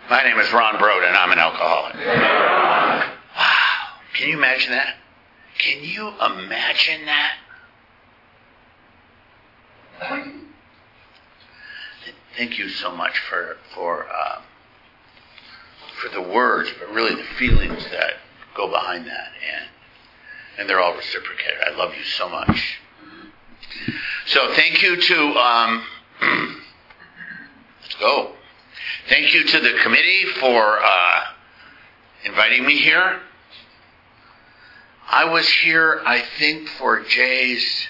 My name is Ron Broden. I'm an alcoholic. Wow. Can you imagine that? Can you imagine that? Thank you so much for the words, but really the feelings that go behind that, and they're all reciprocated. I love you so much. So thank you to let's go. Thank you to the committee for inviting me here. I was here, I think, for Jay's,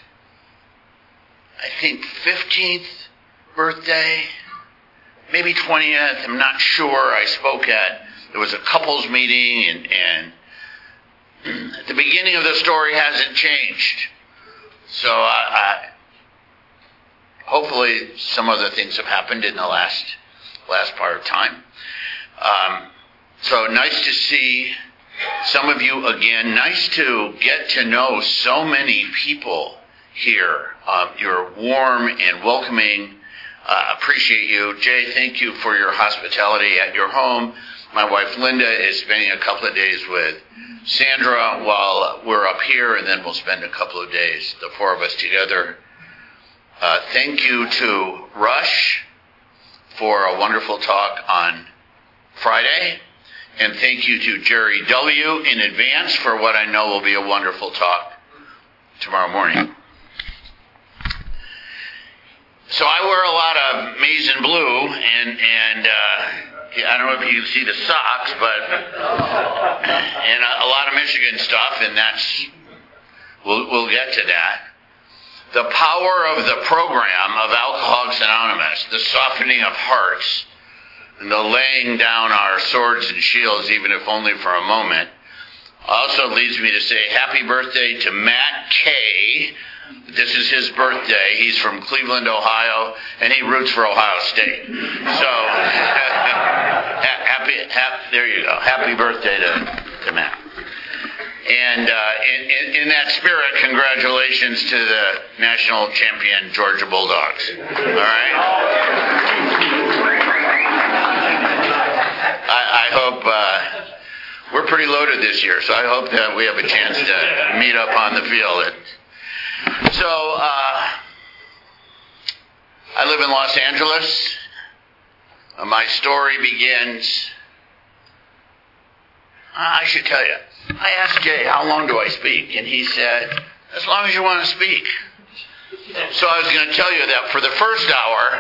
15th birthday, maybe 20th. I'm not sure. I spoke there was a couples meeting, and the beginning of the story hasn't changed. So hopefully some other things have happened in the last part of time. So nice to see some of you again. Nice to get to know so many people here. You're warm and welcoming. Appreciate you. Jay, thank you for your hospitality at your home. My wife Linda is spending a couple of days with Sandra while we're up here, and then we'll spend a couple of days, the four of us together. Thank you to Rush for a wonderful talk on Friday. And thank you to Jerry W. in advance for what I know will be a wonderful talk tomorrow morning. So I wear a lot of maize and blue, and I don't know if you see the socks, but and a lot of Michigan stuff, and we'll get to that. The power of the program of Alcoholics Anonymous, the softening of hearts, and the laying down our swords and shields, even if only for a moment, also leads me to say happy birthday to Matt Kay. This is his birthday. He's from Cleveland, Ohio, and he roots for Ohio State. So, there you go. Happy birthday to Matt. And in that spirit, congratulations to the national champion Georgia Bulldogs. All right? I hope we're pretty loaded this year, so I hope that we have a chance to meet up on the field. So I live in Los Angeles. My story begins. I should tell you. I asked Jay, how long do I speak? And he said, as long as you want to speak. So I was going to tell you that for the first hour.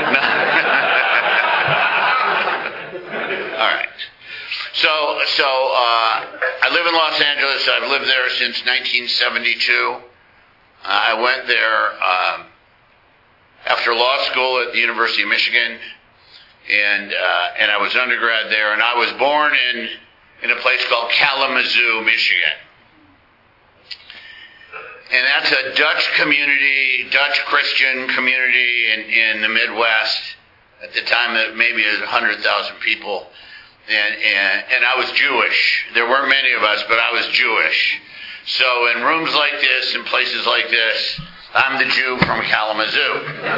All right. So I live in Los Angeles. I've lived there since 1972. I went there after law school at the University of Michigan, and I was undergrad there. And I was born in a place called Kalamazoo, Michigan. And that's a Dutch community, Dutch Christian community in the Midwest. At the time, maybe 100,000 people. And I was Jewish. There weren't many of us, but I was Jewish. So in rooms like this, in places like this, I'm the Jew from Kalamazoo.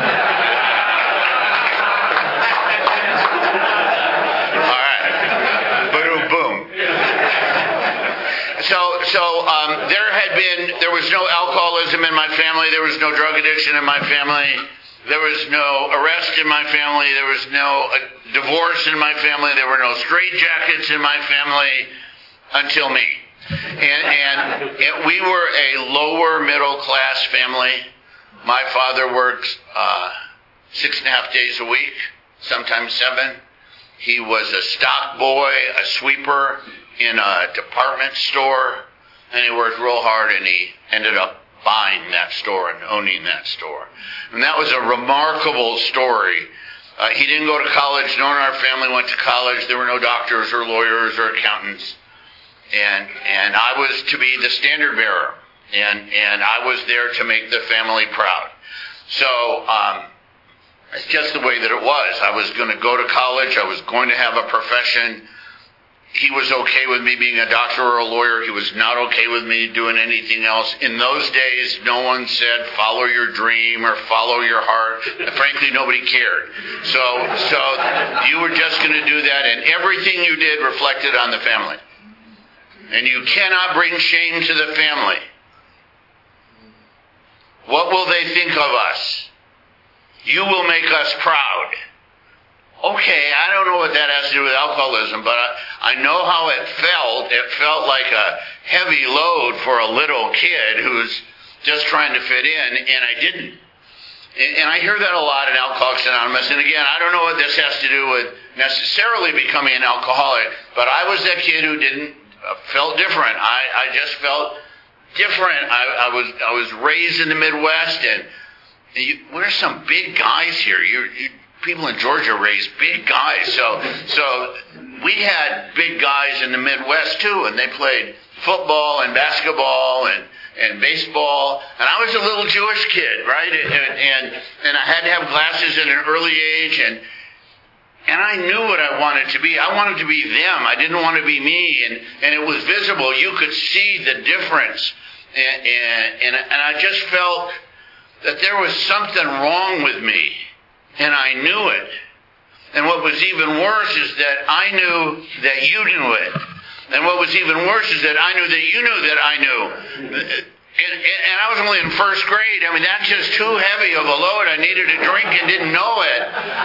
All right. Boom, boom. So there was no alcoholism in my family. There was no drug addiction in my family. There was no arrest in my family. There was no divorce in my family. There were no straitjackets in my family until me. And we were a lower middle class family. My father worked 6.5 days a week, sometimes 7. He was a stock boy, a sweeper in a department store, and he worked real hard, and he ended up buying that store and owning that store. And that was a remarkable story. He didn't go to college. No one in our family went to college. There were no doctors or lawyers or accountants. And I was to be the standard bearer. And I was there to make the family proud. So it's just the way that it was. I was going to go to college. I was going to have a profession. he was okay with me being a doctor or a lawyer. He was not okay with me doing anything else. In those days, no one said, follow your dream or follow your heart. Frankly, nobody cared. So you were just going to do that, and everything you did reflected on the family. And you cannot bring shame to the family. What will they think of us? You will make us proud. Okay, I don't know what that has to do with alcoholism, but I know how it felt. It felt like a heavy load for a little kid who's just trying to fit in, and I didn't. And I hear that a lot in Alcoholics Anonymous. And again, I don't know what this has to do with necessarily becoming an alcoholic, but I was that kid who felt different. I just felt different. I was raised in the Midwest, and we're some big guys here. People in Georgia raised big guys. So we had big guys in the Midwest too, and they played football and basketball and baseball. And I was a little Jewish kid, right? And I had to have glasses at an early age, and I knew what I wanted to be. I wanted to be them. I didn't want to be me. And it was visible. You could see the difference. And I just felt that there was something wrong with me. And I knew it. And what was even worse is that I knew that you knew it. And what was even worse is that I knew that you knew that I knew. And I was only in first grade. I mean, that's just too heavy of a load. I needed a drink and didn't know it.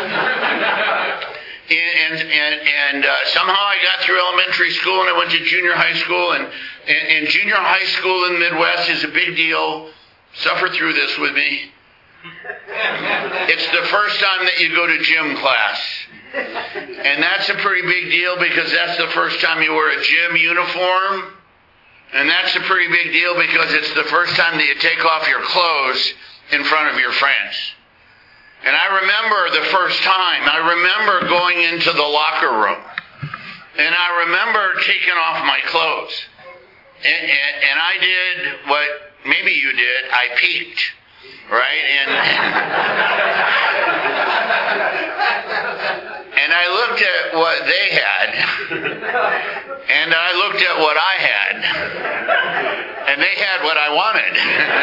And somehow I got through elementary school, and I went to junior high school. And junior high school in the Midwest is a big deal. Suffer through this with me. It's the first time that you go to gym class. And that's a pretty big deal because that's the first time you wear a gym uniform. And that's a pretty big deal because it's the first time that you take off your clothes in front of your friends. And I remember the first time. I remember going into the locker room. And I remember taking off my clothes. And I did what maybe you did. I peeked. Right? And I looked at what they had, and I looked at what I had, and they had what I wanted.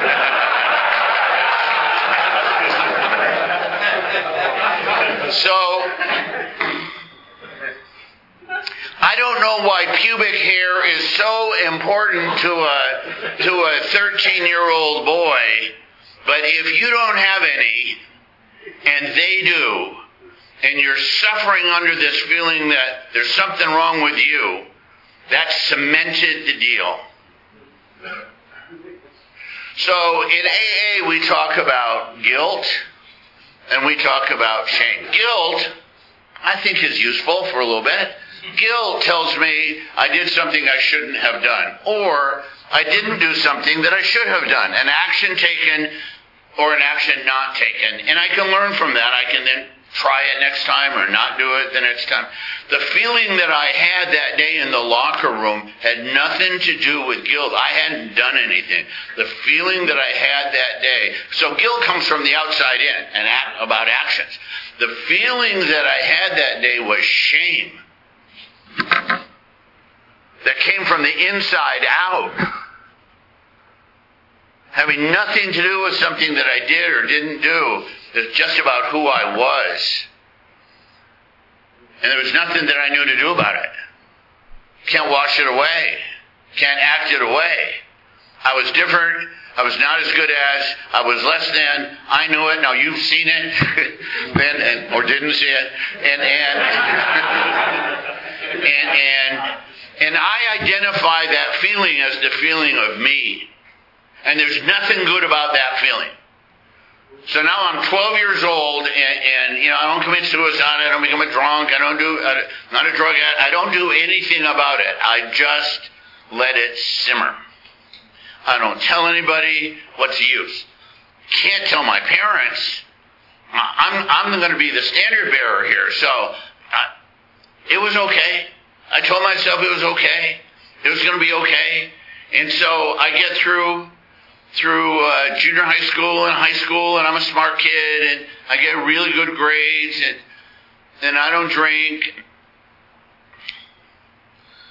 So, I don't know why pubic hair is so important to a 13-year-old boy. But if you don't have any, and they do, and you're suffering under this feeling that there's something wrong with you, that cemented the deal. So in AA, we talk about guilt, and we talk about shame. Guilt, I think, is useful for a little bit. Guilt tells me I did something I shouldn't have done, or I didn't do something that I should have done. An action taken or an action not taken. And I can learn from that. I can then try it next time or not do it the next time. The feeling that I had that day in the locker room had nothing to do with guilt. I hadn't done anything. The feeling that I had that day. So guilt comes from the outside in and about actions. The feeling that I had that day was shame. That came from the inside out. Having nothing to do with something that I did or didn't do. It's just about who I was. And there was nothing that I knew to do about it. Can't wash it away. Can't act it away. I was different. I was not as good as. I was less than. I knew it. Now you've seen it. Or didn't see it. And I identify that feeling as the feeling of me. And there's nothing good about that feeling. So now I'm 12 years old, and I don't commit suicide. I don't become a drunk. I don't do, not a drug addict. I don't do anything about it. I just let it simmer. I don't tell anybody. What's the use? Can't tell my parents. I'm going to be the standard bearer here. So it was okay. I told myself it was okay. It was going to be okay. And so I get through junior high school and high school, and I'm a smart kid, and I get really good grades, and I don't drink.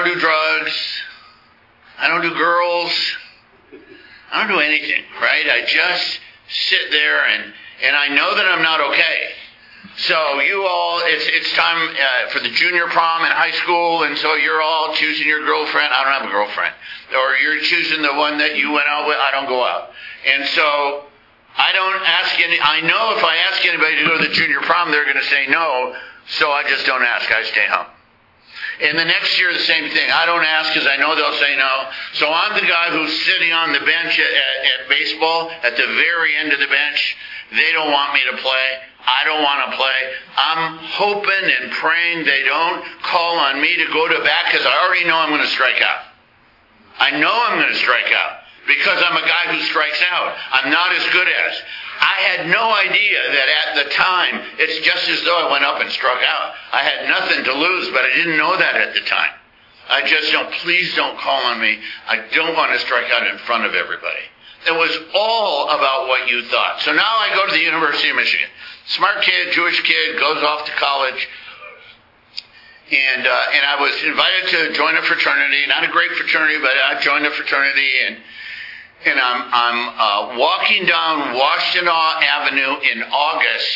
don't do drugs. I don't do girls. I don't do anything, right? I just sit there and I know that I'm not okay. So you all, it's time for the junior prom in high school, and so you're all choosing your girlfriend. I don't have a girlfriend. Or you're choosing the one that you went out with. I don't go out. And so I don't ask I know if I ask anybody to go to the junior prom, they're going to say no, so I just don't ask. I stay home. And the next year, the same thing. I don't ask because I know they'll say no. So I'm the guy who's sitting on the bench at baseball, at the very end of the bench. They don't want me to play. I don't want to play. I'm hoping and praying they don't call on me to go to bat because I already know I'm going to strike out. I know I'm going to strike out because I'm a guy who strikes out. I'm not as good as. I had no idea that at the time, it's just as though I went up and struck out. I had nothing to lose, but I didn't know that at the time. I just don't, please don't call on me. I don't want to strike out in front of everybody. It was all about what you thought. So now I go to the University of Michigan. Smart kid, Jewish kid, goes off to college. And I was invited to join a fraternity, not a great fraternity, but I joined a fraternity, and I'm walking down Washtenaw Avenue in August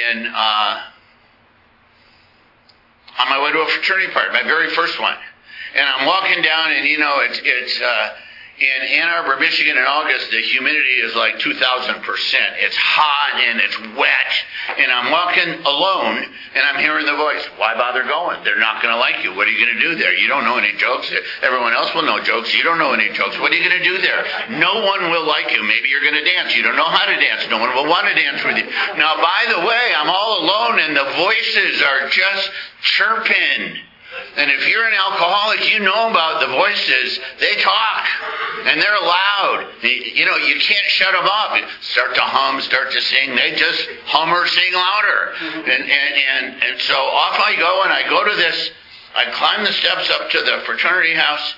on my way to a fraternity party, my very first one. And I'm walking down, and it's in Ann Arbor, Michigan in August, the humidity is like 2,000%. It's hot and it's wet. And I'm walking alone and I'm hearing the voice. Why bother going? They're not going to like you. What are you going to do there? You don't know any jokes. Everyone else will know jokes. You don't know any jokes. What are you going to do there? No one will like you. Maybe you're going to dance. You don't know how to dance. No one will want to dance with you. Now, by the way, I'm all alone and the voices are just chirping. And if you're an alcoholic, you know about the voices. They talk, and they're loud. You can't shut them up. Start to hum, start to sing. They just hum or sing louder. And so off I go, and I go to this. I climb the steps up to the fraternity house.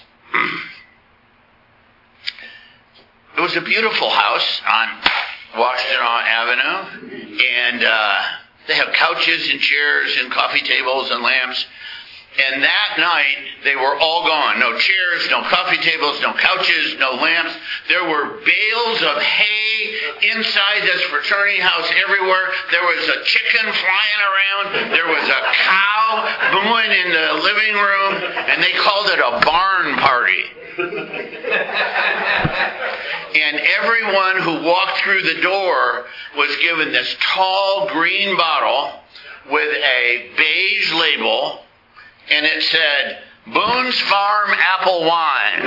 It was a beautiful house on Washtenaw Avenue, and they have couches and chairs and coffee tables and lamps. And that night, they were all gone. No chairs, no coffee tables, no couches, no lamps. There were bales of hay inside this fraternity house everywhere. There was a chicken flying around. There was a cow mooing in the living room. And they called it a barn party. And everyone who walked through the door was given this tall green bottle with a beige label. And it said, Boone's Farm Apple Wine.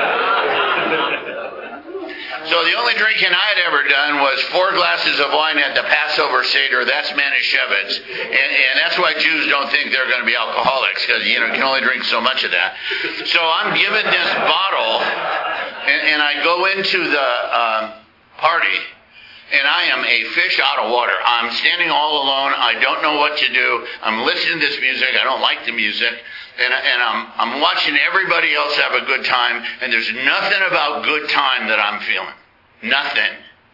So the only drinking I had ever done was 4 glasses of wine at the Passover Seder. That's Manischewitz. And that's why Jews don't think they're going to be alcoholics, because you can only drink so much of that. So I'm given this bottle, and I go into the party. And I am a fish out of water. I'm standing all alone. I don't know what to do. I'm listening to this music. I don't like the music. And I'm watching everybody else have a good time. And there's nothing about good time that I'm feeling. Nothing.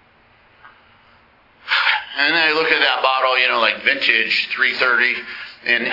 And then I look at that bottle, like vintage 330. And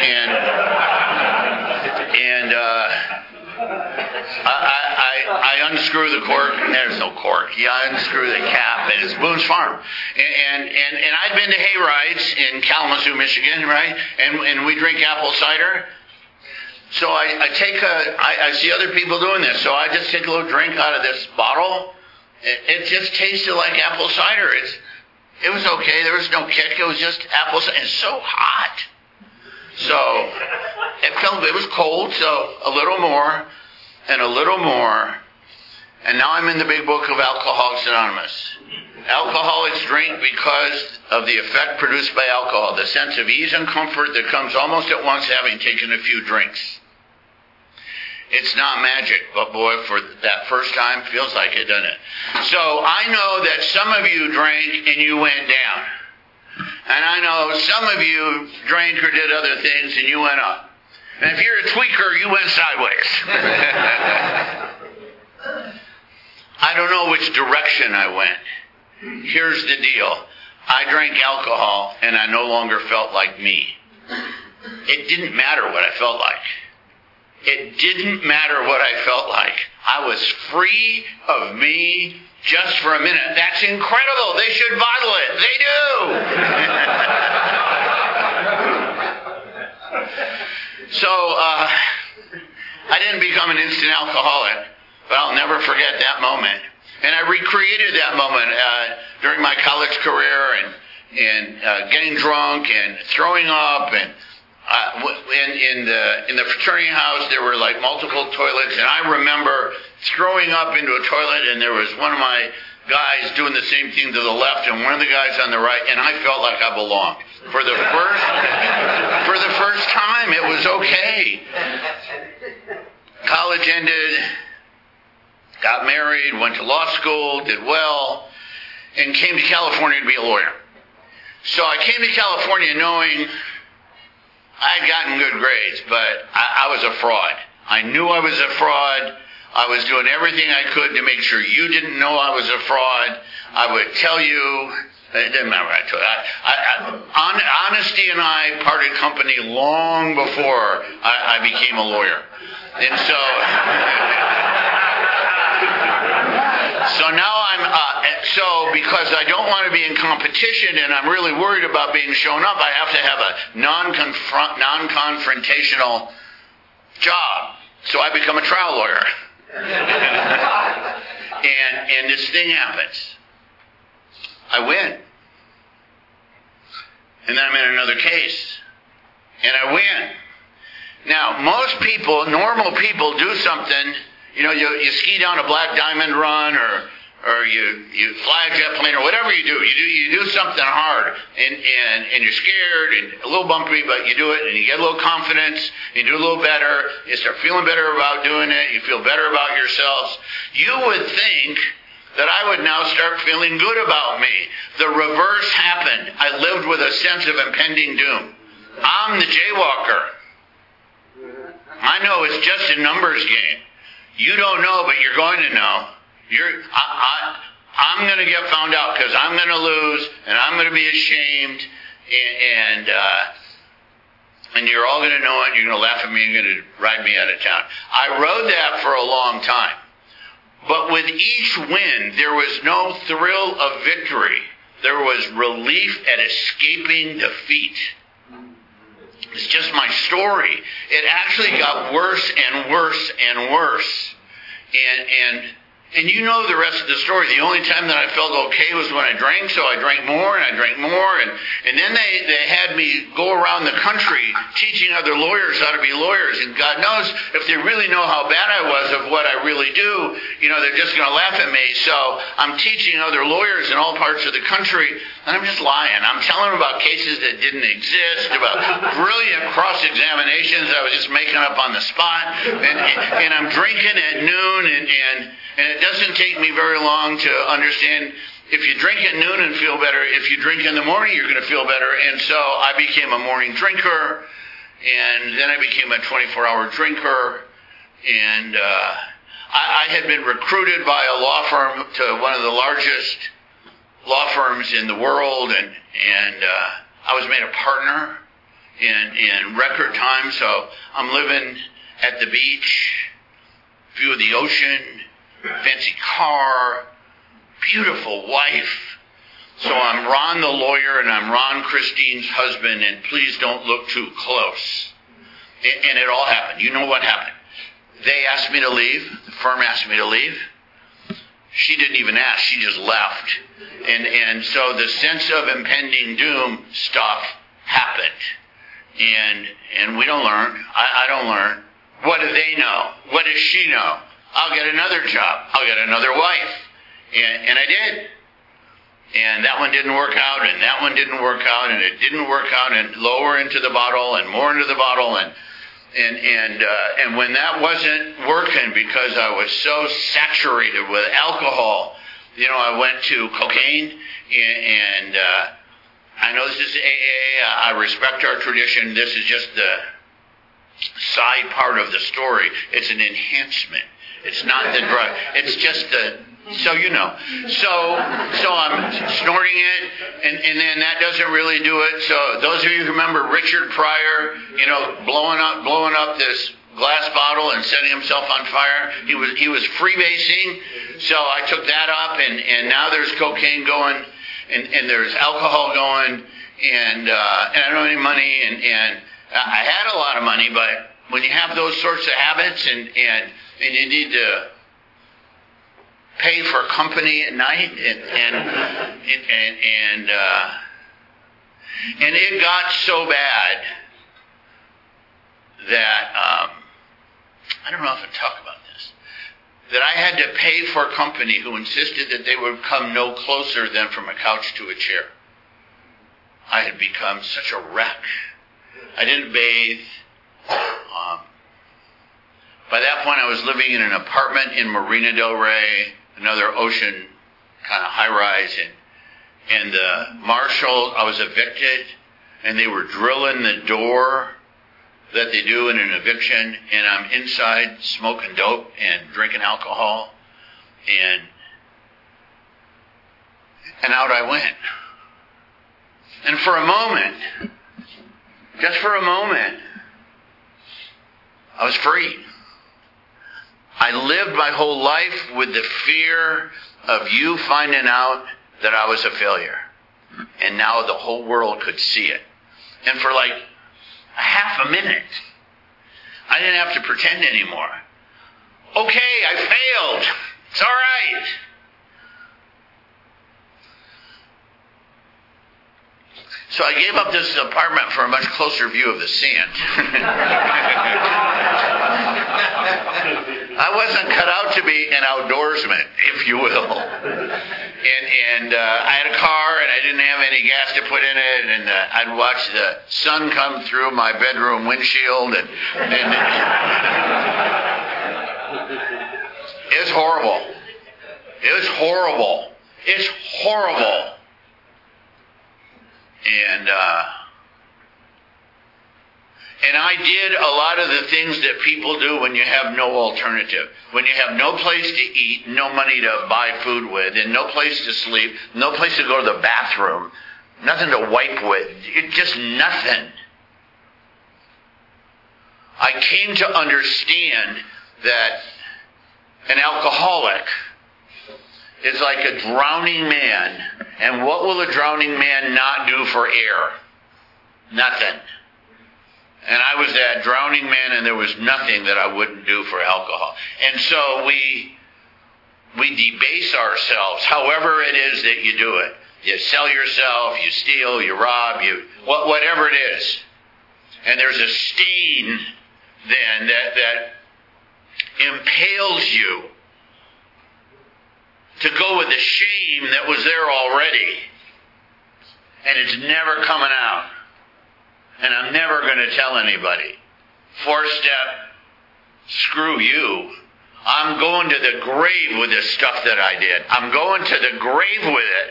I unscrew the cork, and there's no cork. I unscrew the cap, and it's Boone's Farm. And I'd been to hay rides in Kalamazoo, Michigan, right? And we drink apple cider. So I see other people doing this, so I just take a little drink out of this bottle. It just tasted like apple cider. It was okay. There was no kick. It was just apple cider. It's so hot. So it was cold, so a little more and a little more. And now I'm in the big book of Alcoholics Anonymous. Alcoholics drink because of the effect produced by alcohol, the sense of ease and comfort that comes almost at once having taken a few drinks. It's not magic, but boy, for that first time, feels like it, doesn't it? So I know that some of you drank and you went down. And I know some of you drank or did other things and you went up. And if you're a tweaker, you went sideways. I don't know which direction I went. Here's the deal. I drank alcohol and I no longer felt like me. It didn't matter what I felt like. It didn't matter what I felt like. I was free of me just for a minute. That's incredible. They should bottle it. They do. So I didn't become an instant alcoholic, but I'll never forget that moment. And I recreated that moment during my college career and getting drunk and throwing up. And in the fraternity house, there were like multiple toilets. And I remember throwing up into a toilet, and there was one of my guys doing the same thing to the left and one of the guys on the right, and I felt like I belonged. For the first time, it was okay. College ended, got married, went to law school, did well, and came to California to be a lawyer. So I came to California knowing I'd gotten good grades, but I was a fraud. I knew I was a fraud. I was doing everything I could to make sure you didn't know I was a fraud. I would tell you. It didn't matter what I told you. Honesty and I parted company long before I became a lawyer. And so now so because I don't want to be in competition and I'm really worried about being shown up, I have to have a non-confrontational job. So I become a trial lawyer. and this thing happens. I win. And then I'm in another case. And I win. Now, most people, normal people, do something. You ski down a Black Diamond run or you fly a jet plane or whatever you do. You do something hard and you're scared and a little bumpy, but you do it and you get a little confidence. You do a little better. You start feeling better about doing it. You feel better about yourselves. You would think that I would now start feeling good about me. The reverse happened. I lived with a sense of impending doom. I'm the jaywalker. I know it's just a numbers game. You don't know, but you're going to know. I'm going to get found out because I'm going to lose and I'm going to be ashamed and you're all going to know it. You're going to laugh at me. You're going to ride me out of town. I rode that for a long time. But with each win, there was no thrill of victory. There was relief at escaping defeat. It's just my story. It actually got worse and worse and worse. And you know the rest of the story. The only time that I felt okay was when I drank, so I drank more and I drank more. And then they had me go around the country teaching other lawyers how to be lawyers. And God knows if they really know how bad I was of what I really do, they're just going to laugh at me. So I'm teaching other lawyers in all parts of the country, and I'm just lying. I'm telling them about cases that didn't exist, about brilliant cross-examinations I was just making up on the spot. And I'm drinking at noon and it doesn't take me very long to understand if you drink at noon and feel better, if you drink in the morning, you're going to feel better. And so I became a morning drinker, and then I became a 24-hour drinker. And I had been recruited by a law firm to one of the largest law firms in the world, and I was made a partner in record time. So I'm living at the beach, view of the ocean, fancy car, beautiful wife. So I'm Ron the lawyer and I'm Ron Christine's husband, and please don't look too close. And it all happened. You know what happened. They asked me to leave. The firm asked me to leave. She didn't even ask. She just left. And so the sense of impending doom stuff happened. And we don't learn. I don't learn. What do they know? What does she know? I'll get another job. I'll get another wife. And I did. And that one didn't work out, and that one didn't work out, and it didn't work out, and lower into the bottle, and more into the bottle, and when that wasn't working because I was so saturated with alcohol, I went to cocaine, and I know this is AA. I respect our tradition. This is just the side part of the story. It's an enhancement. It's not the drug. It's just the, so you know. So I'm snorting it, and then that doesn't really do it. So those of you who remember Richard Pryor, blowing up this glass bottle and setting himself on fire. He was freebasing. So I took that up, and now there's cocaine going, and there's alcohol going, and I don't have any money, and I had a lot of money, but when you have those sorts of habits and you need to pay for company at night, and it got so bad that I don't know if I talk about this, that I had to pay for company who insisted that they would come no closer than from a couch to a chair. I had become such a wreck. I didn't bathe. By that point, I was living in an apartment in Marina del Rey, another ocean kind of high-rise, and the marshal, I was evicted, and they were drilling the door that they do in an eviction, and I'm inside smoking dope and drinking alcohol, and out I went. And for a moment, just for a moment, I was free. I lived my whole life with the fear of you finding out that I was a failure. And now the whole world could see it. And for like a half a minute, I didn't have to pretend anymore. Okay, I failed. It's all right. So I gave up this apartment for a much closer view of the sand. I wasn't cut out to be an outdoorsman, if you will. And I had a car, and I didn't have any gas to put in it, and I'd watch the sun come through my bedroom windshield, and it's horrible. It was horrible. It's horrible. And I did a lot of the things that people do when you have no alternative. When you have no place to eat, no money to buy food with, and no place to sleep, no place to go to the bathroom, nothing to wipe with, just nothing. I came to understand that an alcoholic is like a drowning man. And what will a drowning man not do for air? Nothing. And I was that drowning man, and there was nothing that I wouldn't do for alcohol. And so we debase ourselves, however it is that you do it. You sell yourself, you steal, you rob, whatever it is. And there's a stain then that impales you to go with the shame that was there already. And it's never coming out. And I'm never going to tell anybody. 4-step, screw you. I'm going to the grave with the stuff that I did. I'm going to the grave with it.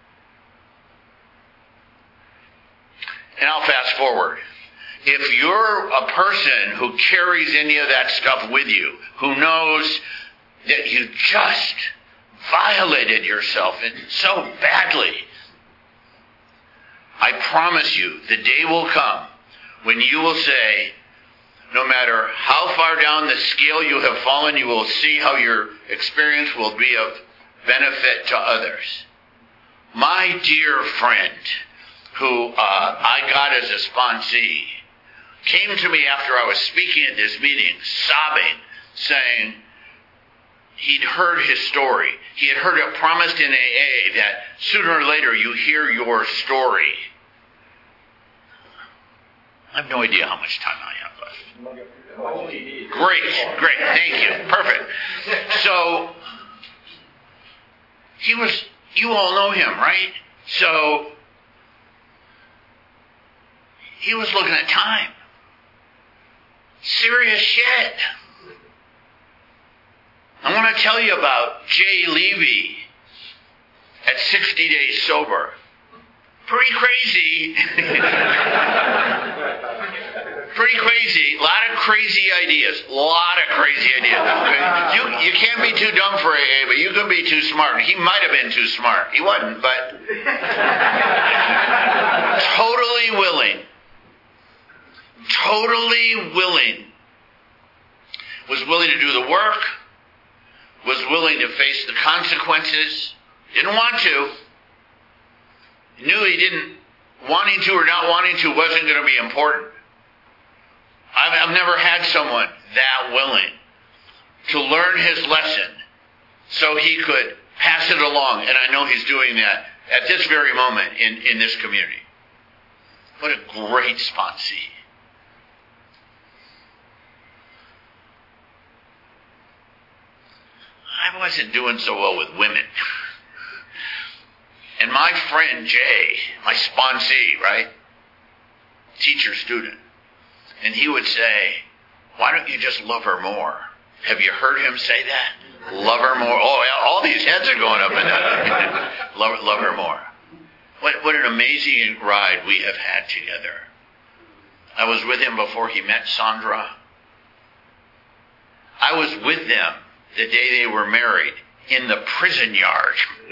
And I'll fast forward. If you're a person who carries any of that stuff with you, who knows that you just violated yourself so badly, I promise you, the day will come when you will say, no matter how far down the scale you have fallen, you will see how your experience will be of benefit to others. My dear friend, who I got as a sponsee, came to me after I was speaking at this meeting, sobbing, saying he'd heard his story. He had heard it promised in AA that sooner or later you hear your story. I have no idea how much time I have left. Great, thank you, perfect. So, you all know him, right? So, he was looking at time. Serious shit. I want to tell you about Jay Levy at 60 Days Sober. Pretty crazy. Pretty crazy. A lot of crazy ideas. You can't be too dumb for AA, but you can be too smart. He might have been too smart. He wasn't, but totally willing was willing to do the work, was willing to face the consequences, didn't want to, knew he didn't, wanting to or not wanting to wasn't going to be important. I've never had someone that willing to learn his lesson so he could pass it along, and I know he's doing that at this very moment in this community. What a great sponsee. I wasn't doing so well with women. And my friend Jay, my sponsee, right? Teacher, student. And he would say, why don't you just love her more? Have you heard him say that? Love her more. Oh, all these heads are going up and down. Love her more. What an amazing ride we have had together. I was with him before he met Sandra. I was with them the day they were married in the prison yard.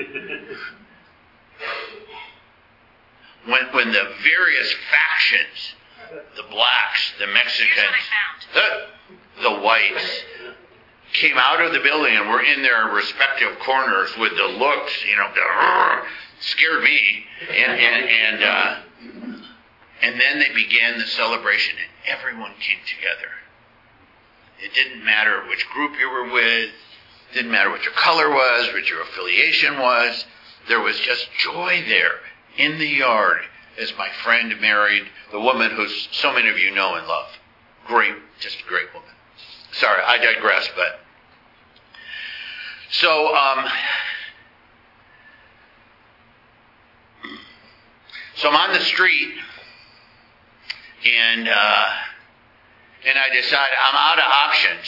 When the various factions, the blacks, the Mexicans, the whites, came out of the building and were in their respective corners with the looks, scared me. And then they began the celebration and everyone came together. It didn't matter which group you were with, didn't matter what your color was, what your affiliation was. There was just joy there in the yard as my friend married the woman who so many of you know and love. Great, just a great woman. Sorry, I digress, but so I'm on the street and I decide I'm out of options.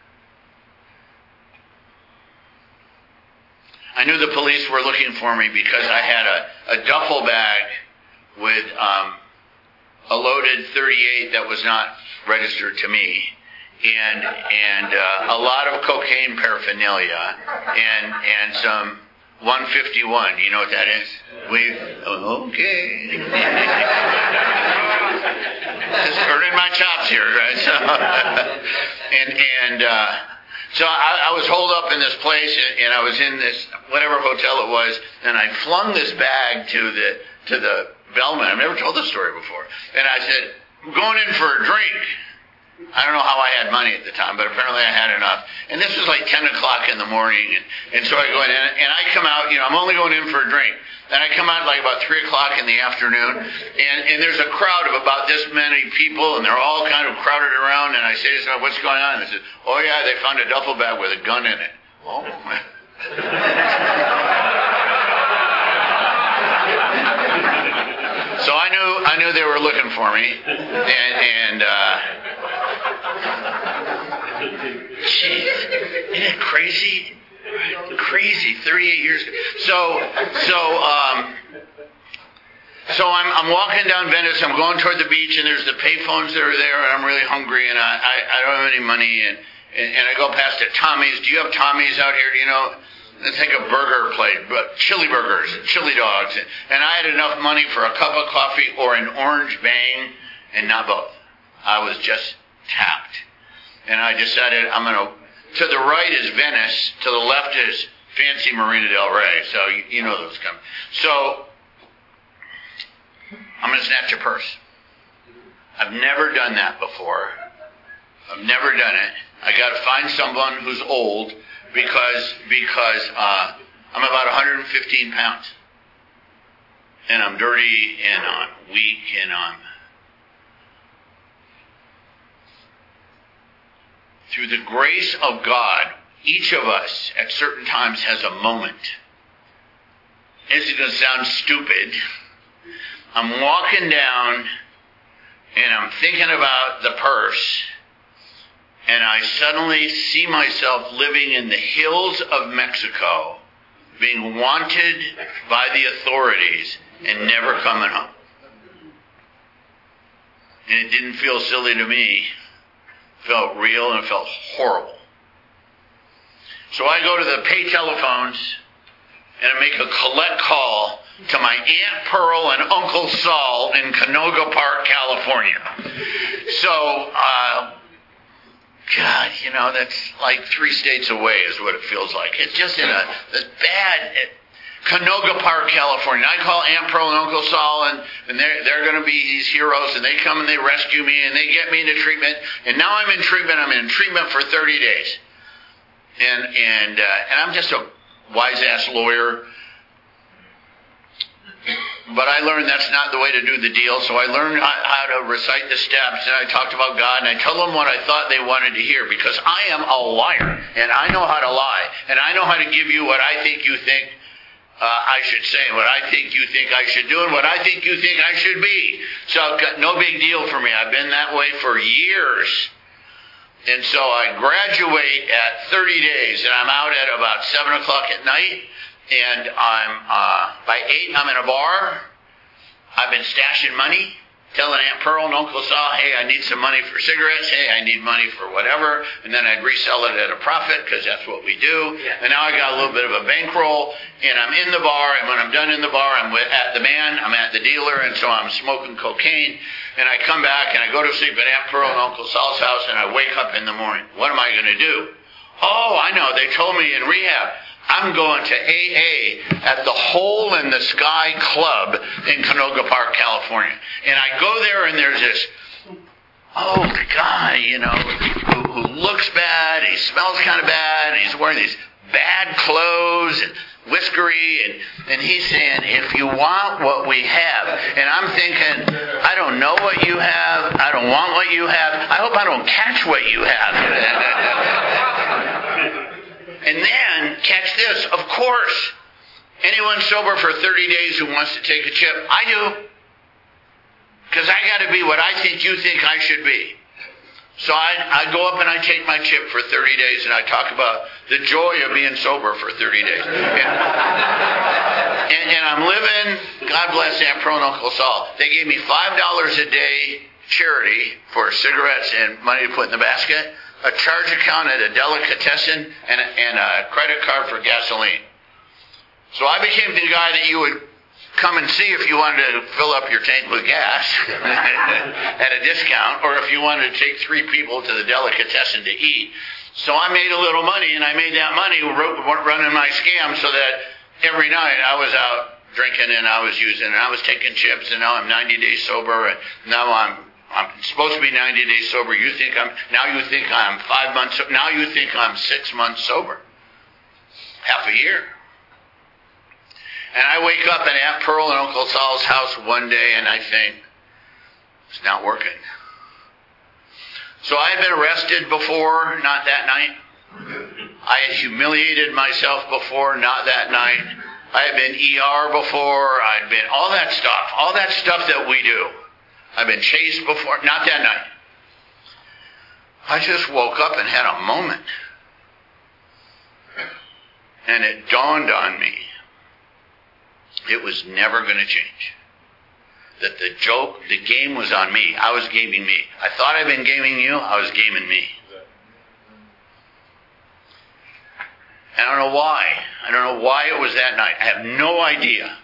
I knew the police were looking for me because I had a duffel bag with a loaded .38 that was not registered to me, and a lot of cocaine paraphernalia, and some 151. You know what that is? Okay. Just earning my chops here, right? So I was holed up in this place, and I was in this whatever hotel it was, and I flung this bag to the bellman. I've never told this story before. And I said, I'm going in for a drink. I don't know how I had money at the time, but apparently I had enough. And this was like 10 o'clock in the morning, and so I go in, and I come out, I'm only going in for a drink. And I come out like about 3 o'clock in the afternoon, and there's a crowd of about this many people, and they're all kind of crowded around, and I say to someone, what's going on? And they said, oh yeah, they found a duffel bag with a gun in it. Oh. So I knew they were looking for me, and jeez, isn't it crazy? Crazy, 38 years ago. So I'm walking down Venice. I'm going toward the beach, and there's the payphones that are there, and I'm really hungry, and I don't have any money, and I go past a Tommy's. Do you have Tommy's out here? Do you know? Let's take a burger plate, but chili burgers, chili dogs, and I had enough money for a cup of coffee or an orange bang, and not both. I was just tapped, and I decided I'm going to. To the right is Venice. To the left is fancy Marina del Rey. So you know those come. So I'm going to snatch a purse. I've never done that before. I've never done it. I got to find someone who's old because I'm about 115 pounds. And I'm dirty and I'm weak and I'm... Through the grace of God, each of us at certain times has a moment. This is going to sound stupid. I'm walking down and I'm thinking about the purse, and I suddenly see myself living in the hills of Mexico, being wanted by the authorities and never coming home. And it didn't feel silly to me. Felt real and it felt horrible. So I go to the pay telephones and I make a collect call to my Aunt Pearl and Uncle Saul in Canoga Park, California. So, God, that's like 3 states away is what it feels like. It's just in a bad... Canoga Park, California. I call Aunt Pearl and Uncle Saul, and they're going to be these heroes, and they come and they rescue me, and they get me into treatment. And now I'm in treatment. I'm in treatment for 30 days. And I'm just a wise-ass lawyer. But I learned that's not the way to do the deal, so I learned how to recite the steps, and I talked about God, and I told them what I thought they wanted to hear, because I am a liar, and I know how to lie, and I know how to give you what I think you think I should say, what I think you think I should do, and what I think you think I should be. So no big deal for me. I've been that way for years. And so I graduate at 30 days, and I'm out at about 7 o'clock at night, and by 8, I'm in a bar. I've been stashing money, telling Aunt Pearl and Uncle Saul, hey, I need some money for cigarettes. Hey, I need money for whatever. And then I'd resell it at a profit because that's what we do. Yeah. And now I got a little bit of a bankroll, and I'm in the bar. And when I'm done in the bar, I'm at the man, I'm at the dealer, and so I'm smoking cocaine. And I come back, and I go to sleep at Aunt Pearl and Uncle Saul's house, and I wake up in the morning. What am I going to do? Oh, I know. They told me in rehab, I'm going to AA at the Hole in the Sky Club in Canoga Park, California. And I go there, and there's this old guy, who looks bad. He smells kind of bad. He's wearing these bad clothes and whiskery. And he's saying, if you want what we have. And I'm thinking, I don't know what you have. I don't want what you have. I hope I don't catch what you have. And then, catch this, of course, anyone sober for 30 days who wants to take a chip, I do. Because I got to be what I think you think I should be. So I go up and I take my chip for 30 days, and I talk about the joy of being sober for 30 days. And I'm living, God bless Aunt Pearl and Uncle Saul. They gave me $5 a day charity for cigarettes and money to put in the basket, a charge account at a delicatessen, and a credit card for gasoline. So I became the guy that you would come and see if you wanted to fill up your tank with gas at a discount, or if you wanted to take 3 people to the delicatessen to eat. So I made a little money, and I made that money running my scam so that every night I was out drinking and I was using, and I was taking chips, and now I'm 90 days sober, and now I'm supposed to be 90 days sober. You think I'm 5 months, now you think I'm 6 months sober. Half a year. And I wake up at Aunt Pearl and Uncle Saul's house one day, and I think, it's not working. So I had been arrested before, not that night. I had humiliated myself before, not that night. I had been ER before. I'd been all that stuff that we do. I've been chased before, not that night. I just woke up and had a moment. And it dawned on me, it was never going to change. That the game was on me. I was gaming me. I thought I'd been gaming you, I was gaming me. And I don't know why. I don't know why it was that night. I have no idea.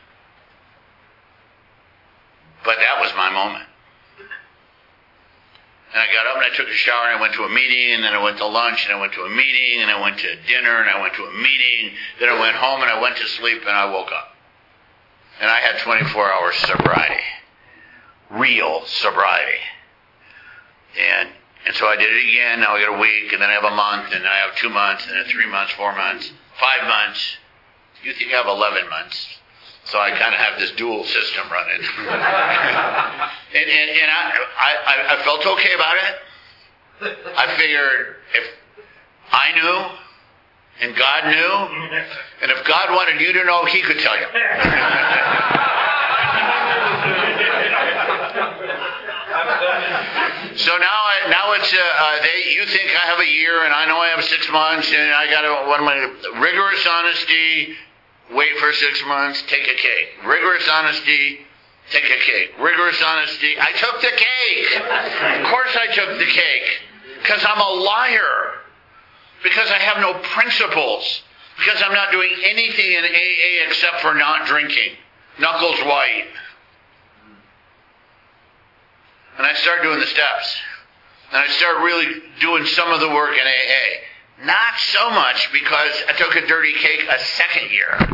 But that was my moment. And I got up and I took a shower and I went to a meeting, and then I went to lunch, and I went to a meeting, and I went to dinner, and I went to a meeting. Then I went home and I went to sleep, and I woke up. And I had 24 hours sobriety. Real sobriety. And so I did it again. Now I got a week, and then I have a month, and then I have 2 months, and then 3 months, 4 months, 5 months. You think I have 11 months. So I kind of have this dual system running. and I felt okay about it. I figured if I knew, and God knew, and if God wanted you to know, He could tell you. So now it's you think I have a year, and I know I have 6 months, and I got rigorous honesty. Wait for 6 months, take a cake. Rigorous honesty, take a cake. Rigorous honesty, I took the cake. Of course I took the cake. Because I'm a liar. Because I have no principles. Because I'm not doing anything in AA except for not drinking. Knuckles white. And I started doing the steps. And I started really doing some of the work in AA. Not so much, because I took a dirty cake a second year.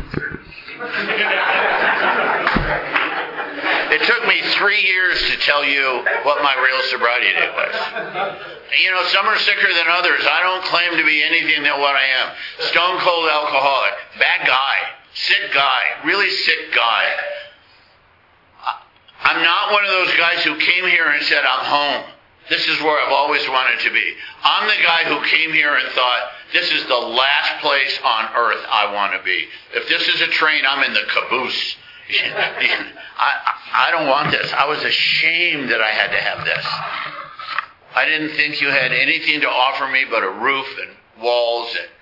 It took me 3 years to tell you what my real sobriety date was. You know, some are sicker than others. I don't claim to be anything than what I am. Stone cold alcoholic. Bad guy. Sick guy. Really sick guy. I'm not one of those guys who came here and said, I'm home. This is where I've always wanted to be. I'm the guy who came here and thought, this is the last place on earth I want to be. If this is a train, I'm in the caboose. I don't want this. I was ashamed that I had to have this. I didn't think you had anything to offer me but a roof and walls. And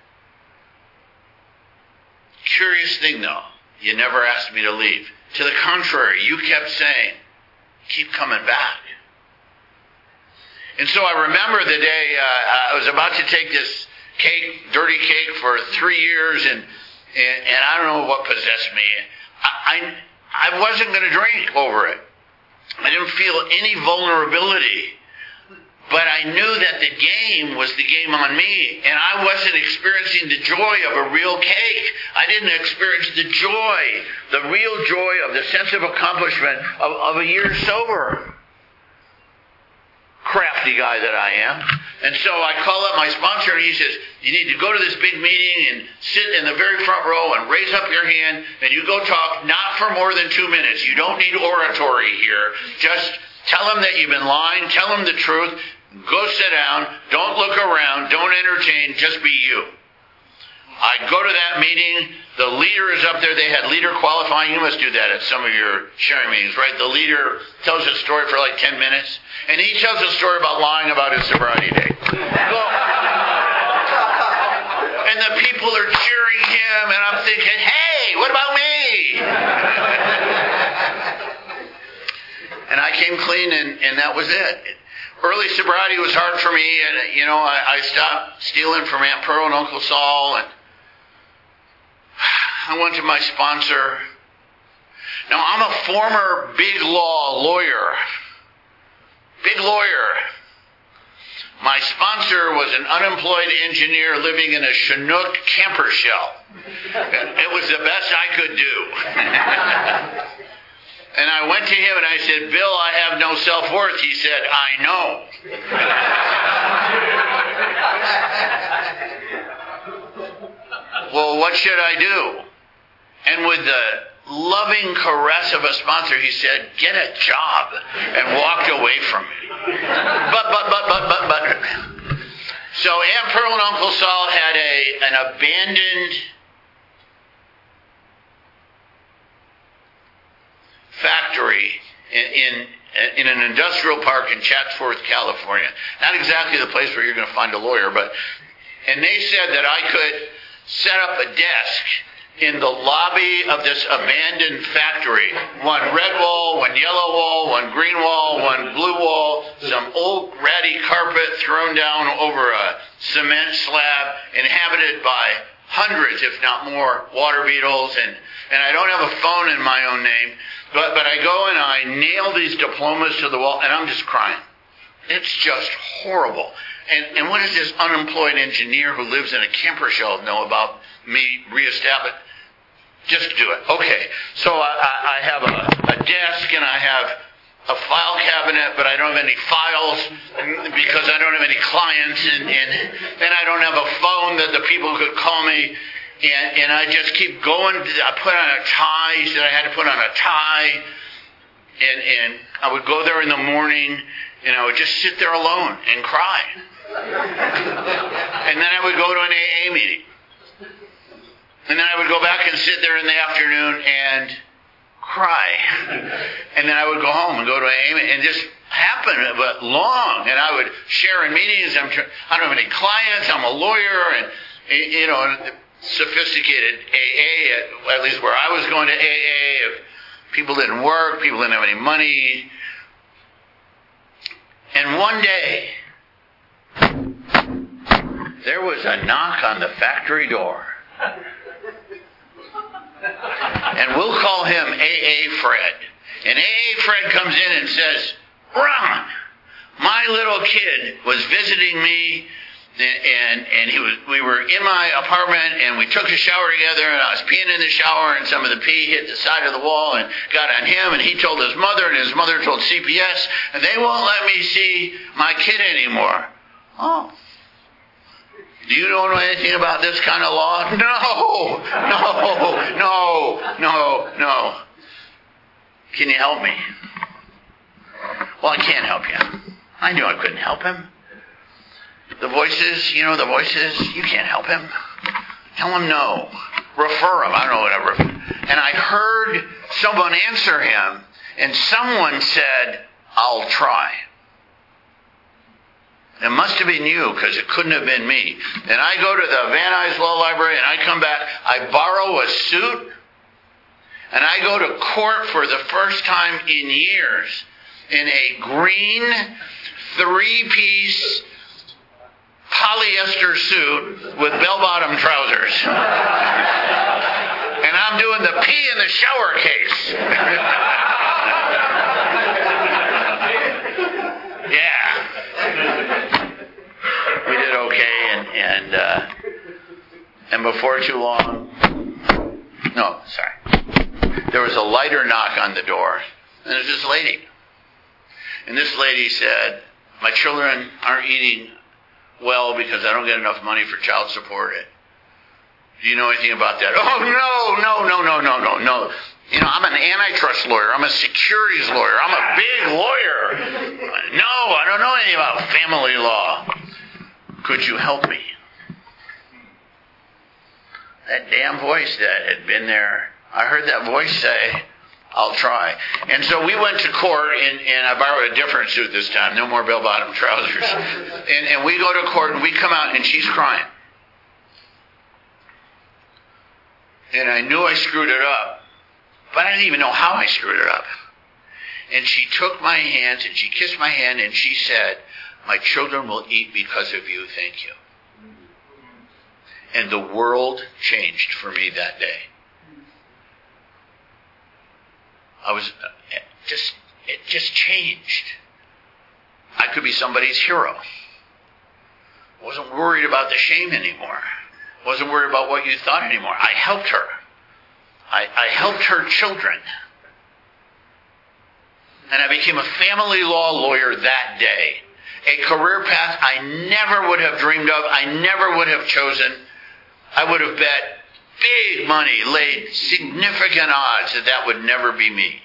curious thing, though, you never asked me to leave. To the contrary, you kept saying, keep coming back. And so I remember the day I was about to take this cake, dirty cake, for 3 years, and I don't know what possessed me. I wasn't going to drink over it. I didn't feel any vulnerability. But I knew that the game was the game on me, and I wasn't experiencing the joy of a real cake. I didn't experience the joy, the real joy of the sense of accomplishment of a year sober. Crafty guy that I am. And so I call up my sponsor, and he says, you need to go to this big meeting and sit in the very front row and raise up your hand, and you go talk not for more than 2 minutes. You don't need oratory here. Just tell them that you've been lying. Tell them the truth. Go sit down. Don't look around. Don't entertain. Just be you. I go to that meeting. The leader is up there. They had leader qualifying. You must do that at some of your sharing meetings, right? The leader tells a story for like 10 minutes, and he tells a story about lying about his sobriety date. And the people are cheering him, and I'm thinking, hey, what about me? And I came clean, and that was it. Early sobriety was hard for me, and, you know, I stopped stealing from Aunt Pearl and Uncle Saul, and I went to my sponsor. Now, I'm a former big law lawyer. Big lawyer. My sponsor was an unemployed engineer living in a Chinook camper shell. It was the best I could do. And I went to him and I said, Bill, I have no self-worth. He said, I know. Well, what should I do? And with the loving caress of a sponsor, he said, get a job, and walked away from me. But. So Aunt Pearl and Uncle Saul had an abandoned factory in an industrial park in Chatsworth, California. Not exactly the place where you're going to find a lawyer, and they said that I could set up a desk in the lobby of this abandoned factory. One red wall, one yellow wall, one green wall, one blue wall, some old ratty carpet thrown down over a cement slab, inhabited by hundreds, if not more, water beetles, and I don't have a phone in my own name, but I go and I nail these diplomas to the wall, and I'm just crying. It's just horrible. And what does this unemployed engineer who lives in a camper shell know about me reestablish? Just do it. Okay. So I have a desk, and I have a file cabinet, but I don't have any files because I don't have any clients, and I don't have a phone that the people could call me. And I just keep going. I put on a tie. He said I had to put on a tie. And I would go there in the morning, and I would just sit there alone and cry. And then I would go to an AA meeting. And then I would go back and sit there in the afternoon and cry. And then I would go home and go to an AA meeting. And just happened, but long. And I would share in meetings. I don't have any clients. I'm a lawyer. And, you know, sophisticated AA, at least where I was going to AA, if people didn't work, people didn't have any money. And one day, there was a knock on the factory door. And we'll call him AA Fred. And AA Fred comes in and says, Ron, My little kid was visiting me, and we were in my apartment, and we took a shower together, and I was peeing in the shower, and some of the pee hit the side of the wall and got on him, and he told his mother, and his mother told CPS, and they won't let me see my kid anymore. Oh. Do you know anything about this kind of law? No. Can you help me? Well, I can't help you. I knew I couldn't help him. The voices, you can't help him. Tell him no. Refer him. I don't know whatever. And I heard someone answer him, and someone said, I'll try. It must have been you, because it couldn't have been me. And I go to the Van Nuys Law Library, and I come back. I borrow a suit, and I go to court for the first time in years in a green 3-piece polyester suit with bell-bottom trousers. And I'm doing the pee in the shower case. Yeah. We did okay, and before too long, there was a lighter knock on the door, and there's this lady. And this lady said, my children aren't eating well because I don't get enough money for child support. Do you know anything about that? Oh, no. I'm an antitrust lawyer. I'm a securities lawyer. I'm a big lawyer. No, I don't know anything about family law. Could you help me? That damn voice that had been there, I heard that voice say, I'll try. And so we went to court, and I borrowed a different suit this time. No more bell-bottom trousers. And we go to court, and we come out, and she's crying. And I knew I screwed it up, but I didn't even know how I screwed it up. And she took my hands, and she kissed my hand, and she said, my children will eat because of you, thank you. And the world changed for me that day. It just changed. I could be somebody's hero. I wasn't worried about the shame anymore. I wasn't worried about what you thought anymore. I helped her. I helped her children. And I became a family law lawyer that day. A career path I never would have dreamed of. I never would have chosen. I would have bet big money, laid significant odds that would never be me.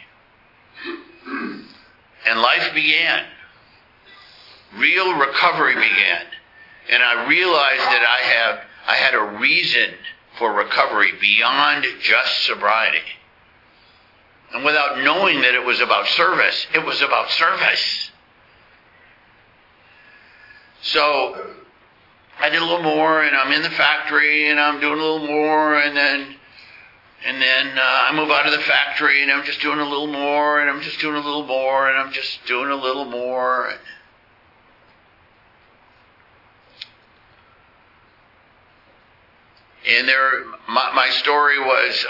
And life began. Real recovery began. And I realized that I had a reason for recovery beyond just sobriety. And without knowing that it was about service, it was about service. So I did a little more, and I'm in the factory, and I'm doing a little more, and then I move out of the factory, and I'm just doing a little more, and I'm just doing a little more, and I'm just doing a little more. And my story was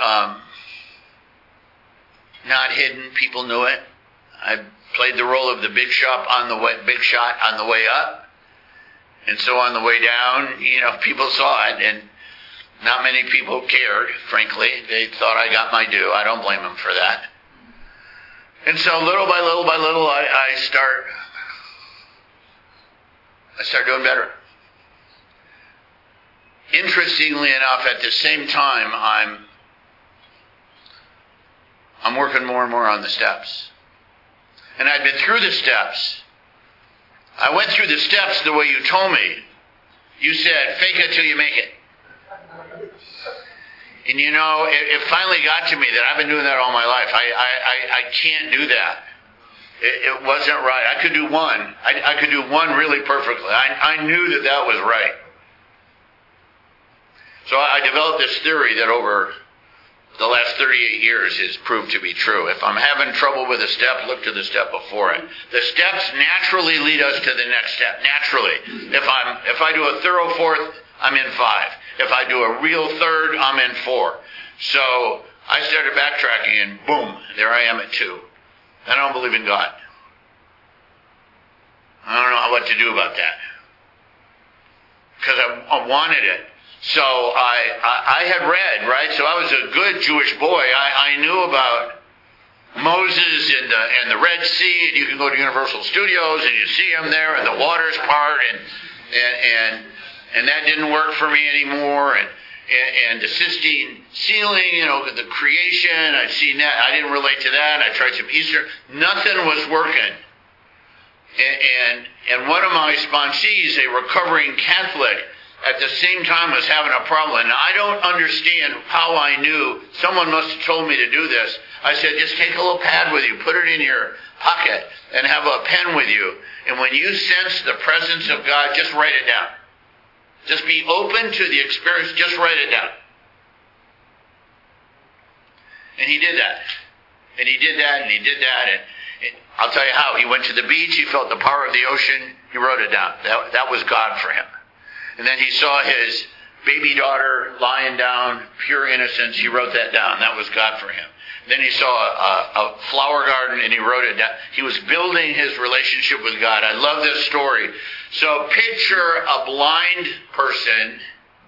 not hidden. People knew it. I played the role of the big shot on the way up. And so on the way down, people saw it, and not many people cared, frankly. They thought I got my due. I don't blame them for that. And so little by little, I start doing better. Interestingly enough, at the same time, I'm working more and more on the steps. And I'd been through the steps. I went through the steps the way you told me. You said, fake it till you make it. And it finally got to me that I've been doing that all my life. I can't do that. It wasn't right. I could do one. I could do one really perfectly. I knew that was right. So I developed this theory that over the last 38 years has proved to be true. If I'm having trouble with a step, look to the step before it. The steps naturally lead us to the next step. Naturally. If I do a thorough fourth, I'm in 5. If I do a real third, I'm in 4. So I started backtracking, and boom, there I am at 2. I don't believe in God. I don't know what to do about that. Because I wanted it. So I had read, right? So I was a good Jewish boy. I knew about Moses and the Red Sea, and you can go to Universal Studios and you see him there, and the waters part, and that didn't work for me anymore. And the Sistine ceiling, the creation, I'd seen that. I didn't relate to that. I tried some Easter. Nothing was working. And one of my sponsees, a recovering Catholic, at the same time was having a problem. And I don't understand how I knew. Someone must have told me to do this. I said, just take a little pad with you, put it in your pocket, and have a pen with you. And when you sense the presence of God, just write it down. Just be open to the experience. Just write it down. And he did that. And he did that, and he did that. And I'll tell you how. He went to the beach. He felt the power of the ocean. He wrote it down. That was God for him. And then he saw his baby daughter lying down, pure innocence. He wrote that down. That was God for him. Then he saw a flower garden, and he wrote it down. He was building his relationship with God. I love this story. So picture a blind person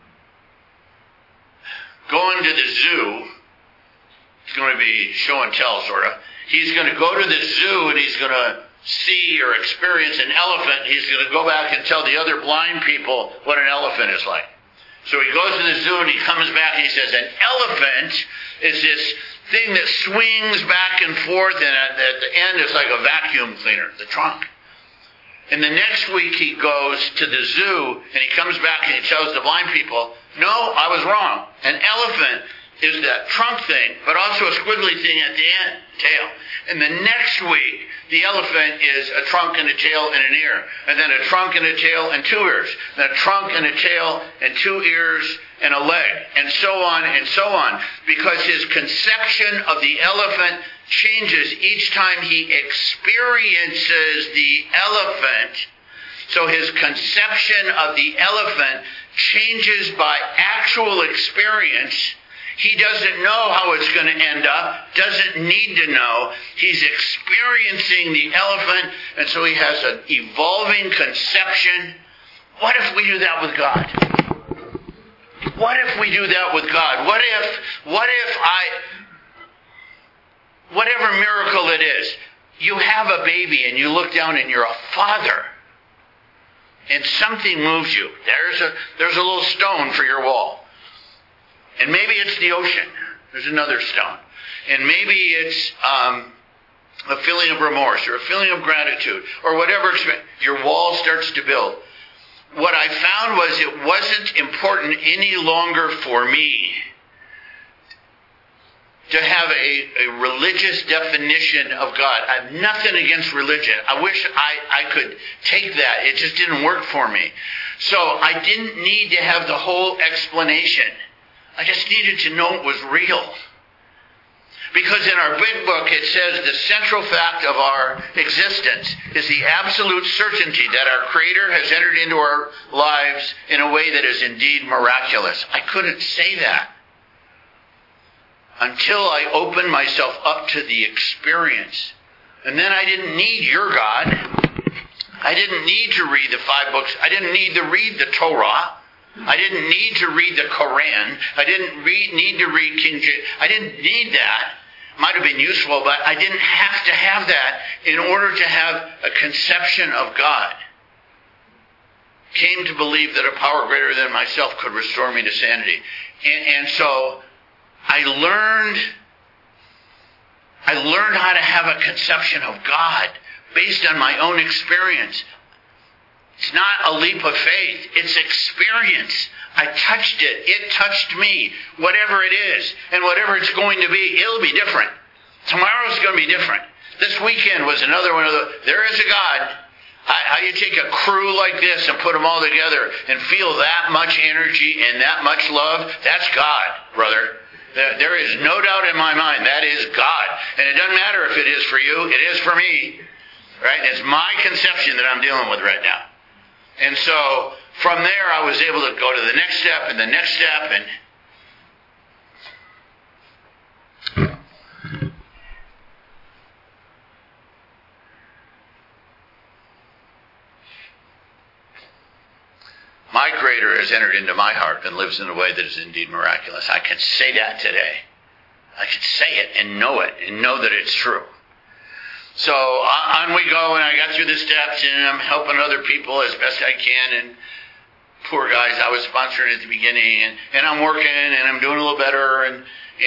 going to the zoo. It's going to be show and tell, sort of. He's going to go to the zoo, and he's going to see or experience an elephant. He's going to go back and tell the other blind people what an elephant is like. So he goes to the zoo, and he comes back, and he says, an elephant is this thing that swings back and forth, and at the end it's like a vacuum cleaner, the trunk. And the next week he goes to the zoo, and he comes back and he tells the blind people, no, I was wrong. An elephant is that trunk thing, but also a squiggly thing at the end, tail. And the next week, the elephant is a trunk and a tail and an ear, and then a trunk and a tail and 2 ears, then a trunk and a tail and 2 ears and a leg, and so on and so on, because his conception of the elephant changes each time he experiences the elephant. So his conception of the elephant changes by actual experience. He doesn't know how it's going to end up, doesn't need to know. He's experiencing the elephant, and so he has an evolving conception. What if we do that with God? What if we do that with God? What if whatever miracle it is, you have a baby and you look down and you're a father, and something moves you. There's a little stone for your wall. And maybe it's the ocean. There's another stone. And maybe it's a feeling of remorse or a feeling of gratitude or whatever. Your wall starts to build. What I found was it wasn't important any longer for me to have a religious definition of God. I have nothing against religion. I wish I could take that. It just didn't work for me. So I didn't need to have the whole explanation. I just needed to know it was real. Because in our big book it says the central fact of our existence is the absolute certainty that our Creator has entered into our lives in a way that is indeed miraculous. I couldn't say that until I opened myself up to the experience. And then I didn't need your God. I didn't need to read the 5 books. I didn't need to read the Torah. I didn't need to read the Koran. I didn't need to read King James. I didn't need that. Might have been useful, but I didn't have to have that in order to have a conception of God. Came to believe that a power greater than myself could restore me to sanity. And so I learned how to have a conception of God based on my own experience. It's not a leap of faith. It's experience. I touched it. It touched me. Whatever it is and whatever it's going to be, it'll be different. Tomorrow's going to be different. This weekend was another one of those. There is a God. How you take a crew like this and put them all together and feel that much energy and that much love, that's God, brother. There is no doubt in my mind that is God. And it doesn't matter if it is for you. It is for me. Right? It's my conception that I'm dealing with right now. And so from there I was able to go to the next step and the next step. And my Creator has entered into my heart and lives in a way that is indeed miraculous. I can say that today. I can say it and know that it's true. So on we go, and I got through the steps, and I'm helping other people as best I can. And poor guys, I was sponsoring at the beginning, and I'm working, and I'm doing a little better, and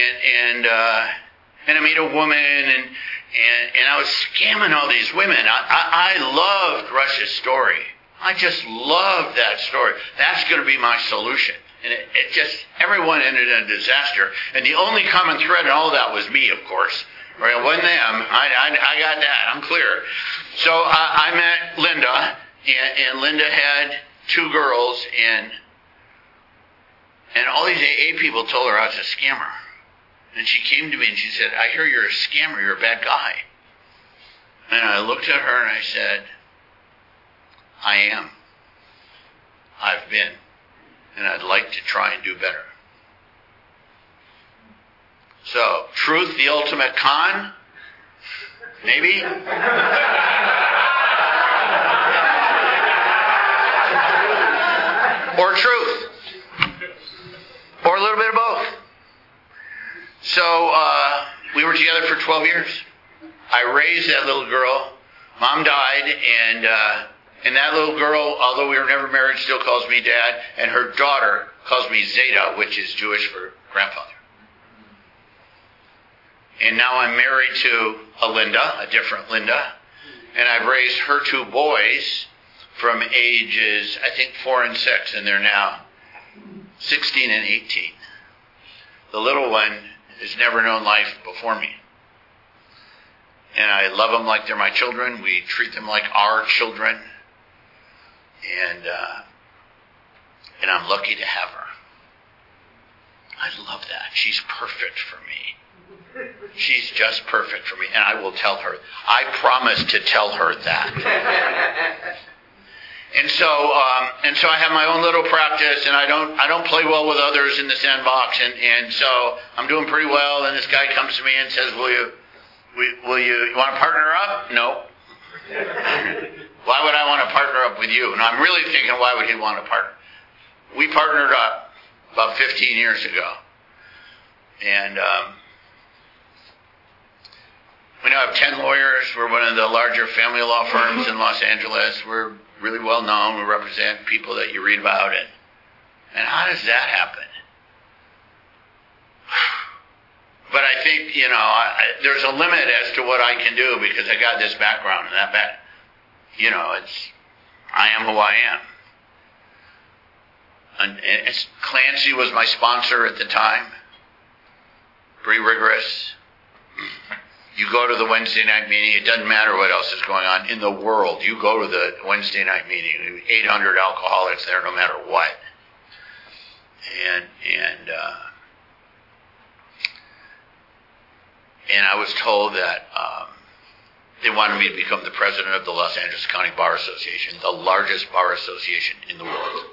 I meet a woman, and I was scamming all these women. I loved Rush's story. I just loved that story. That's going to be my solution. And it just, everyone ended in a disaster. And the only common thread in all of that was me, of course. Right? It wasn't them. I got that. I'm clear. So I met Linda, and Linda had 2 girls, and all these AA people told her I was a scammer. And she came to me and she said, I hear you're a scammer, you're a bad guy. And I looked at her and I said, I am. I've been. And I'd like to try and do better. So, truth, the ultimate con? Maybe? Or truth? Or a little bit of both? So, we were together for 12 years. I raised that little girl. Mom died, and that little girl, although we were never married, still calls me Dad, and her daughter calls me Zeta, which is Jewish for grandfather. And now I'm married to a Linda, a different Linda, and I've raised her 2 boys from ages, I think, 4 and 6, and they're now 16 and 18. The little one has never known life before me. And I love them like they're my children. We treat them like our children. And I'm lucky to have her. I love that. She's perfect for me. She's just perfect for me. And I will tell her. I promise to tell her that. And so I have my own little practice, and I don't play well with others in the sandbox, and so I'm doing pretty well. And this guy comes to me and says, "Will you want to partner up?" No. Why would I want to partner up with you? And I'm really thinking, why would he want to partner? We partnered up about 15 years ago, and we now have 10 lawyers. We're one of the larger family law firms in Los Angeles. We're really well known. We represent people that you read about it. And how does that happen? But I think, there's a limit as to what I can do because I got this background and that back. I am who I am. And Clancy was my sponsor at the time. Pretty rigorous. You go to the Wednesday night meeting. It doesn't matter what else is going on in the world. You go to the Wednesday night meeting. 800 alcoholics there, no matter what. And I was told that they wanted me to become the president of the Los Angeles County Bar Association, the largest bar association in the world.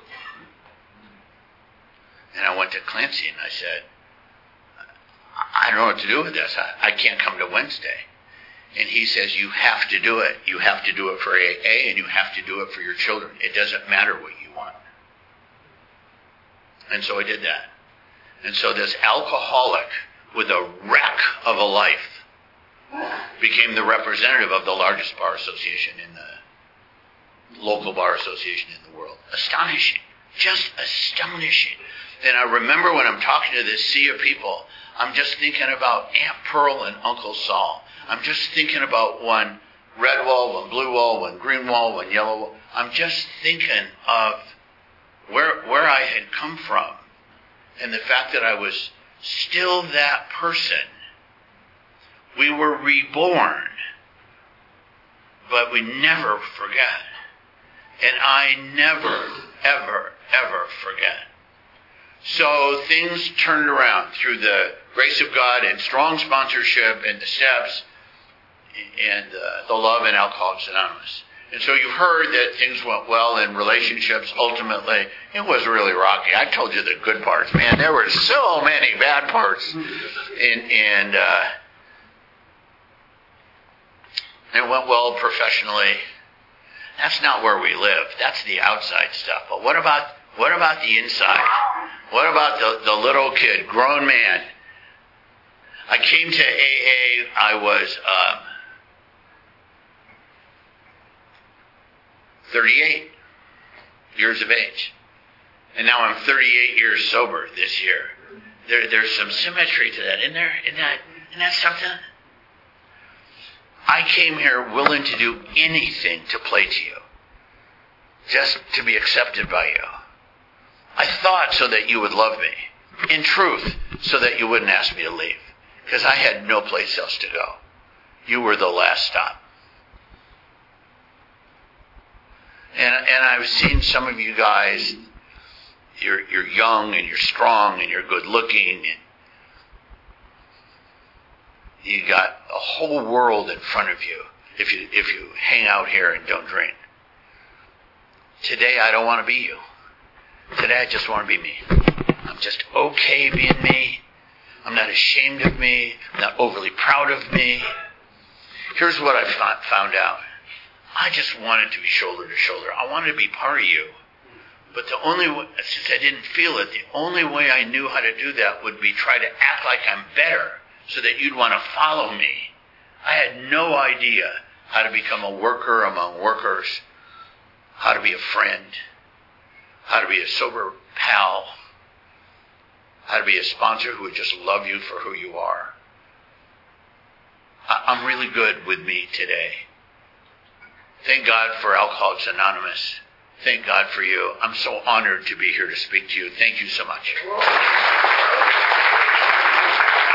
And I went to Clancy and I said, I don't know what to do with this. I can't come to Wednesday. And he says, you have to do it. You have to do it for AA, and you have to do it for your children. It doesn't matter what you want. And so I did that. And so this alcoholic with a wreck of a life became the representative of the largest bar association in the local bar association in the world. Astonishing. Just astonishing. And I remember when I'm talking to this sea of people, I'm just thinking about Aunt Pearl and Uncle Saul. I'm just thinking about one red wall, one blue wall, one green wall, one yellow wall. I'm just thinking of where I had come from and the fact that I was still that person. We were reborn, but we never forget. And I never, ever, ever forget. So things turned around through the grace of God and strong sponsorship and the steps and the love in Alcoholics Anonymous. And so you've heard that things went well in relationships. Ultimately, it was really rocky. I told you the good parts. Man, there were so many bad parts. And it went well professionally. That's not where we live. That's the outside stuff. But what about What about the inside? What about the little kid, grown man? I came to AA, I was 38 years of age. And now I'm 38 years sober this year. There's some symmetry to that, isn't there? Isn't that something? I came here willing to do anything to play to you. Just to be accepted by you. I thought so that you would love me. In truth, so that you wouldn't ask me to leave. Because I had no place else to go. You were the last stop. And I've seen some of you guys, you're young and you're strong and you're good looking. And you got a whole world in front of you if you hang out here and don't drink. Today I don't want to be you. Today I just want to be me. I'm just okay being me. I'm not ashamed of me. I'm not overly proud of me. Here's what I found out. I just wanted to be shoulder to shoulder. I wanted to be part of you. But the only way, since I didn't feel it, the only way I knew how to do that would be try to act like I'm better so that you'd want to follow me. I had no idea how to become a worker among workers, how to be a friend, how to be a sober pal, how to be a sponsor who would just love you for who you are. I'm really good with me today. Thank God for Alcoholics Anonymous. Thank God for you. I'm so honored to be here to speak to you. Thank you so much.